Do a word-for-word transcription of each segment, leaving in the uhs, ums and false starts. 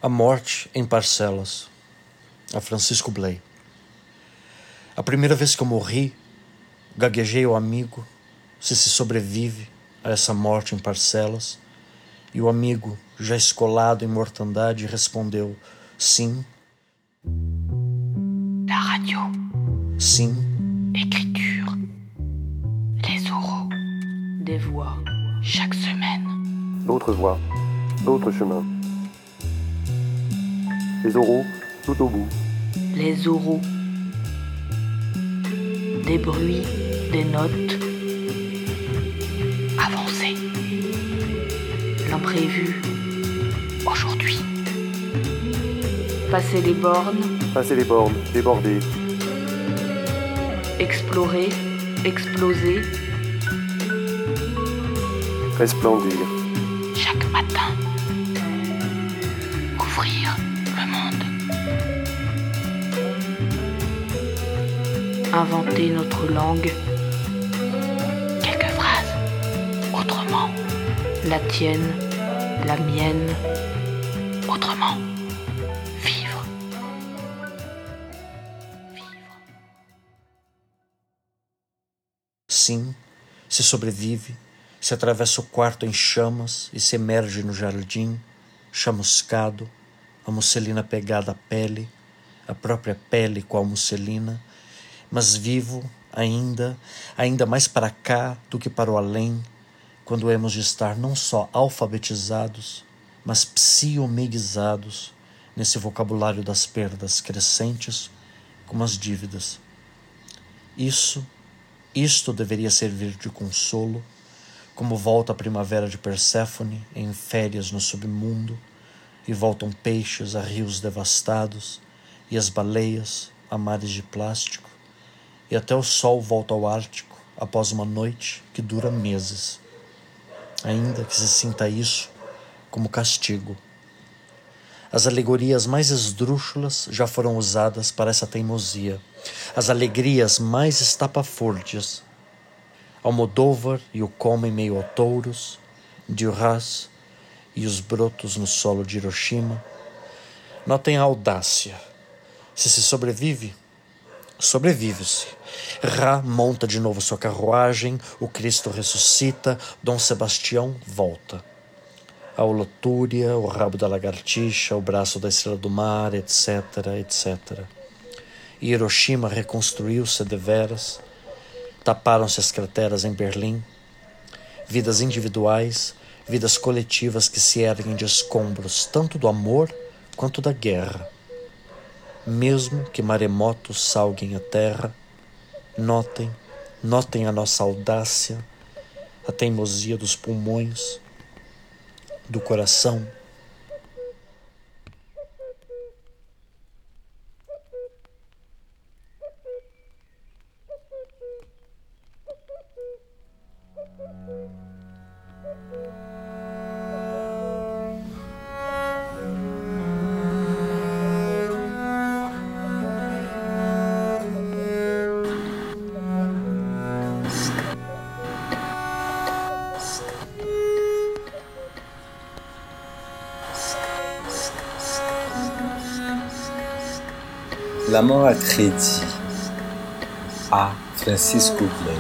A Morte em Parcelas, a Francisco Bley. A primeira vez que eu morri, gaguejei ao amigo se se sobrevive a essa morte em parcelas, e o amigo, já escolado em mortandade, respondeu sim. La radio. Sim. Écriture. Les oraux. Des voix. Chaque semaine. D'autres voix, d'autres chemins. Les oraux, tout au bout. Les oraux. Des bruits, des notes. Avancez. L'imprévu. Aujourd'hui. Passer les bornes. Passer les bornes, déborder. Explorer. Exploser. Resplendir. Chaque matin. Ouvrir le monde. Inventer notre langue. Quelques phrases. Autrement. La tienne. La mienne. Autrement. Vivre. Vivre. Sim, se sobrevive, se atravessa o quarto em chamas e se emerge no jardim, chamuscado, a musselina pegada à pele, a própria pele qual musselina, mas vivo ainda, ainda mais para cá do que para o além, quando hemos de estar não só alfabetizados, mas psiomeguizados nesse vocabulário das perdas crescentes como as dívidas. Isso, isto deveria servir de consolo, como volta a primavera de Perséfone em férias no submundo, e voltam peixes a rios devastados, e as baleias a mares de plástico, e até o sol volta ao Ártico após uma noite que dura meses. Ainda que se sinta isso como castigo. As alegorias mais esdrúxulas já foram usadas para essa teimosia. As alegrias mais estapafúrdias. Almodóvar e o Come meio a touros, Duras e os brotos no solo de Hiroshima. Notem a audácia. Se se sobrevive, sobrevive-se. Ra monta de novo sua carruagem, o Cristo ressuscita, Dom Sebastião volta. A holotúria, o rabo da lagartixa, o braço da estrela do mar, etc, etcétera. E Hiroshima reconstruiu-se deveras, taparam-se as crateras em Berlim, vidas individuais, vidas coletivas que se erguem de escombros tanto do amor quanto da guerra. Mesmo que maremotos salguem a terra, notem, notem a nossa audácia, a teimosia dos pulmões, do coração. La mort à crédit, à Francisco Bley.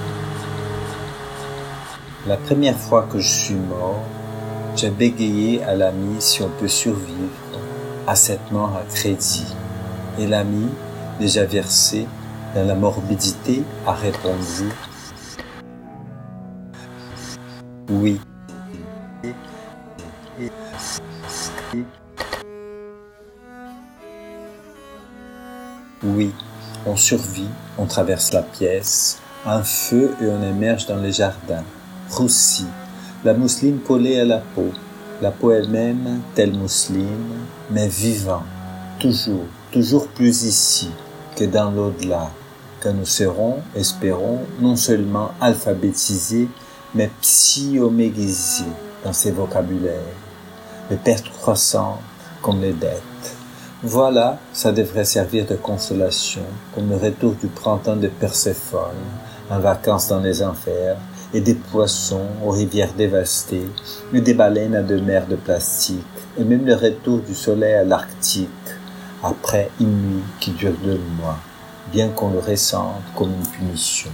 La première fois que je suis mort, j'ai bégayé à l'ami si on peut survivre à cette mort à crédit. Et l'ami, déjà versé dans la morbidité, a répondu « Oui ». Oui, on survit, on traverse la pièce, un feu et on émerge dans les jardins. Roussi, la mousseline collée à la peau, la peau elle-même telle mousseline, mais vivant, toujours, toujours plus ici que dans l'au-delà, que nous serons, espérons, non seulement alphabétisés, mais psychomégisés dans ces vocabulaires, les pertes croissantes comme les dettes. Voilà, ça devrait servir de consolation, comme le retour du printemps de Perséphone, en vacances dans les enfers, et des poissons aux rivières dévastées, et des baleines à deux mers de plastique, et même le retour du soleil à l'Arctique, après une nuit qui dure deux mois, bien qu'on le ressente comme une punition.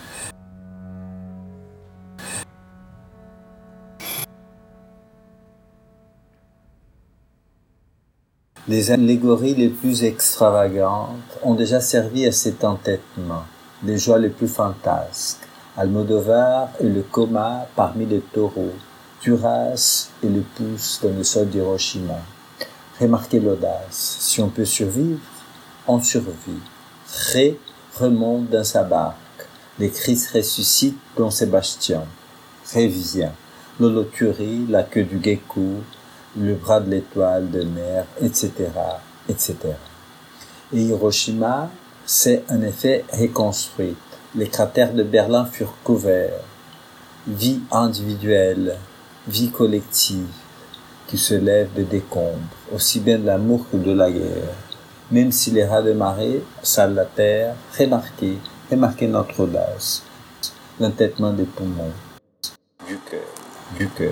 Les allégories les plus extravagantes ont déjà servi à cet entêtement, les joies les plus fantasques. Almodovar et le coma parmi les taureaux, Duras et le pouce dans le sol d'Hiroshima. Remarquez l'audace. Si on peut survivre, on survit. Ré remonte dans sa barque. Les Christ ressuscitent Don Sébastien. Ré vient. L'holoturie, la queue du gecko, le bras de l'étoile de mer, et cetera, et cetera. Et Hiroshima s'est en effet reconstruite. Les cratères de Berlin furent couverts. Vie individuelle, vie collective, qui se lève des décombres, aussi bien de l'amour que de la guerre. Même si les rats de marée salent la terre, remarquez, remarquez notre audace, l'entêtement des poumons, du cœur, du cœur.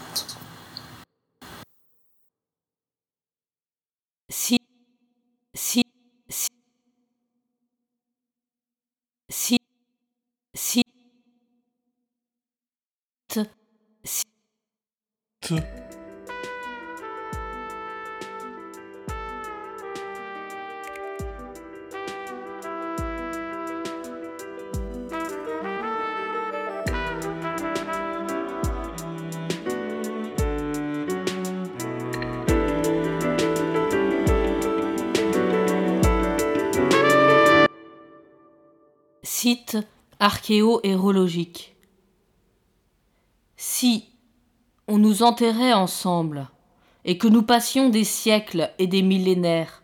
Si, si, si, si, si, t, si, T. Site archéo-hérologique. Si on nous enterrait ensemble et que nous passions des siècles et des millénaires,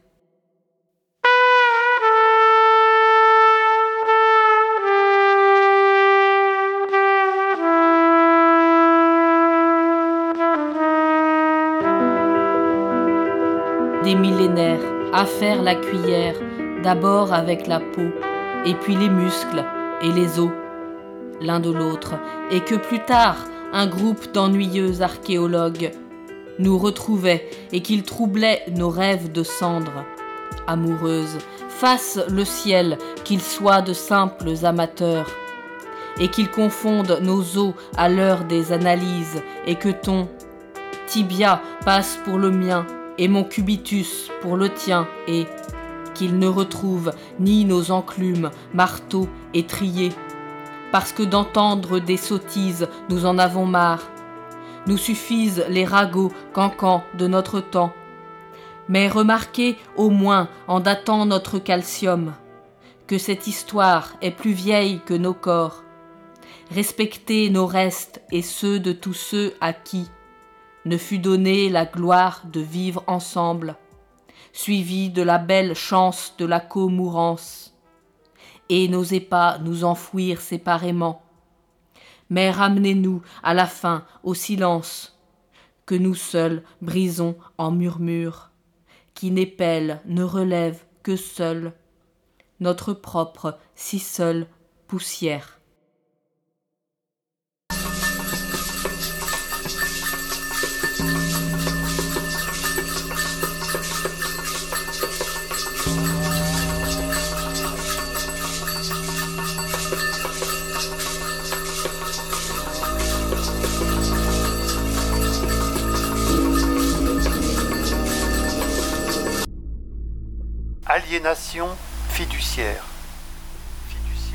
des millénaires à faire la cuillère, d'abord avec la peau, et puis les muscles et les os, l'un de l'autre, et que plus tard, un groupe d'ennuyeux archéologues nous retrouvait et qu'ils troublaient nos rêves de cendres, amoureuses, fasse le ciel qu'ils soient de simples amateurs, et qu'ils confondent nos os à l'heure des analyses, et que ton tibia passe pour le mien, et mon cubitus pour le tien, et qu'ils ne retrouvent ni nos enclumes, marteaux, étriers, parce que d'entendre des sottises, nous en avons marre. Nous suffisent les ragots cancans de notre temps. Mais remarquez au moins, en datant notre calcium, que cette histoire est plus vieille que nos corps. Respectez nos restes et ceux de tous ceux à qui ne fut donnée la gloire de vivre ensemble, suivi de la belle chance de la co-mourance, et n'osez pas nous enfouir séparément, mais ramenez-nous à la fin au silence, que nous seuls brisons en murmures, qui n'épelle, ne relève que seul notre propre si seule poussière. Aliénation fiduciaire. Fiduciaire.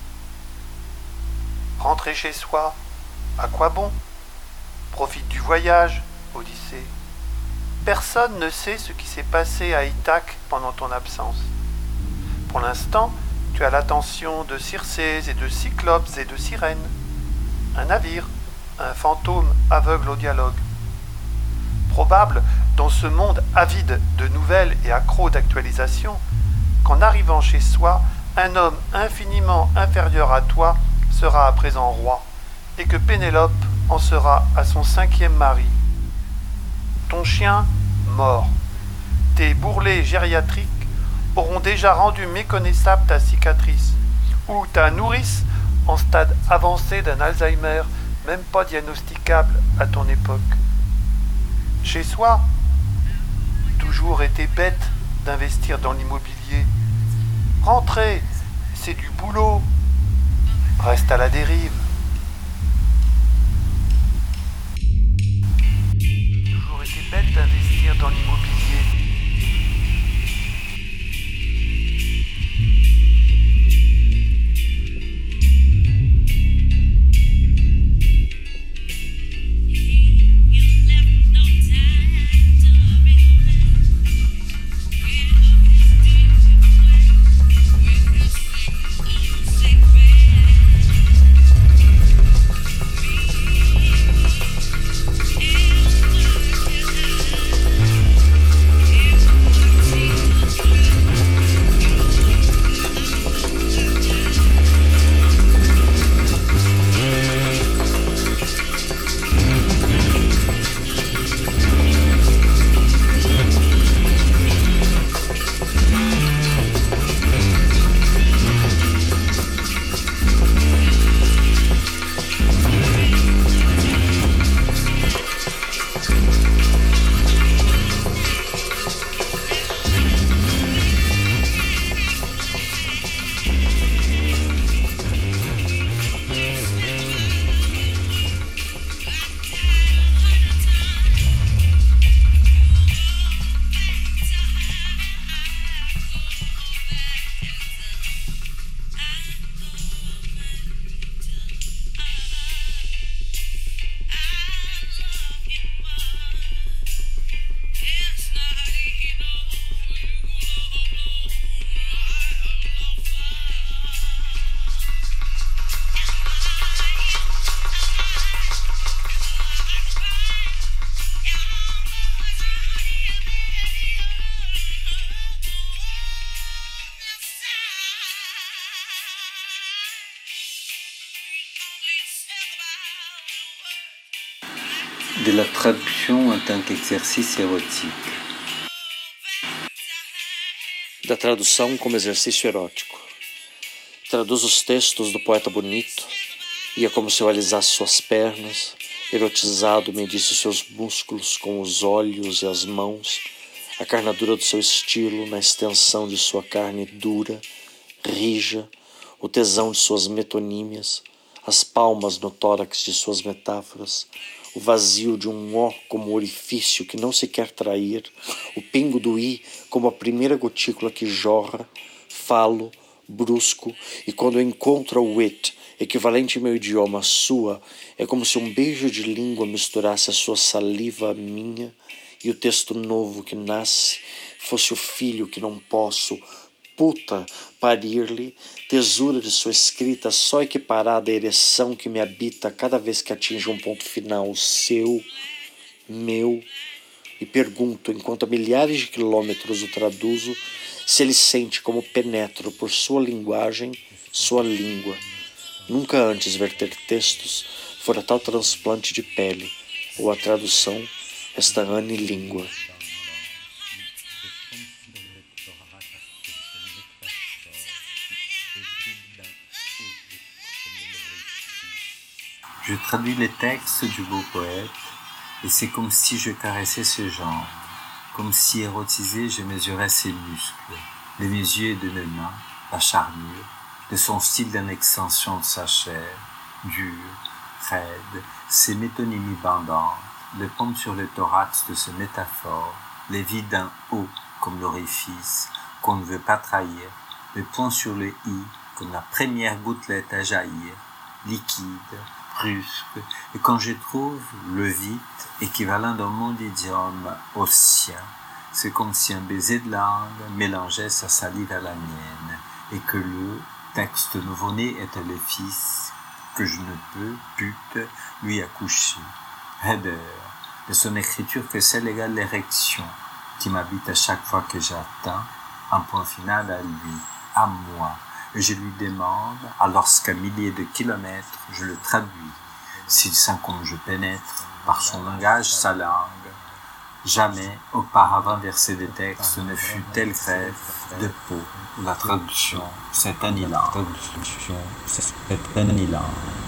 Rentrer chez soi, à quoi bon? Profite du voyage, Odyssée. Personne ne sait ce qui s'est passé à Ithaque pendant ton absence. Pour l'instant, tu as l'attention de Circés et de Cyclopes et de Sirènes. Un navire, un fantôme aveugle au dialogue. Probable, dans ce monde avide de nouvelles et accro d'actualisation, qu'en arrivant chez soi, un homme infiniment inférieur à toi sera à présent roi, et que Pénélope en sera à son cinquième mari. Ton chien, mort. Tes bourrelets gériatriques auront déjà rendu méconnaissable ta cicatrice, ou ta nourrice en stade avancé d'un Alzheimer, même pas diagnosticable à ton époque. Chez soi, toujours été bête d'investir dans l'immobilier. Rentrer, c'est du boulot. Reste à la dérive. Toujours été bête d'investir dans l'immobilier. De la tradução en tant qu'exercice érotique. Da tradução como exercício erótico. Traduz os textos do poeta bonito, e é como se eu alisasse suas pernas, erotizado medisse seus músculos com os olhos e as mãos, a carnadura do seu estilo na extensão de sua carne dura, rija, o tesão de suas metonímias, as palmas no tórax de suas metáforas, o vazio de um ó como orifício que não se quer trair, o pingo do i como a primeira gotícula que jorra, falo, brusco, e quando eu encontro o it, equivalente em meu idioma à sua, é como se um beijo de língua misturasse a sua saliva à minha, e o texto novo que nasce fosse o filho que não posso, puta, parir-lhe, tesura de sua escrita só equiparada à ereção que me habita cada vez que atinge um ponto final, seu, meu, e pergunto, enquanto a milhares de quilômetros o traduzo, se ele sente como penetro por sua linguagem, sua língua. Nunca antes verter textos fora tal transplante de pele, ou a tradução, esta anilíngua. Je traduis les textes du beau poète, et c'est comme si je caressais ce genre, comme si érotisé je mesurais ses muscles, de mes yeux et de mes mains, la charnure, de son style d'une extension de sa chair, dure, raide, ses métonymies bandantes, le pompe sur le thorax de ce métaphore, les vides d'un haut comme l'orifice qu'on ne veut pas trahir, le point sur le i comme la première gouttelette à jaillir, liquide, brusque, et quand je trouve le vide équivalent d'un mot d'idiome au sien, c'est comme si un baiser de langue mélangeait sa salive à la mienne, et que le texte nouveau-né était le fils que je ne peux, pute, lui accoucher. Heber, de son écriture que celle égale l'érection, qui m'habite à chaque fois que j'atteins un point final à lui, à moi, et je lui demande, alors qu'à milliers de kilomètres, je le traduis, s'il sent comme je pénètre, par son langage, sa langue, Jamais, auparavant versé des textes, ne fut telle grève de peau. La traduction, c'est annihilante. La traduction, c'est annihilante.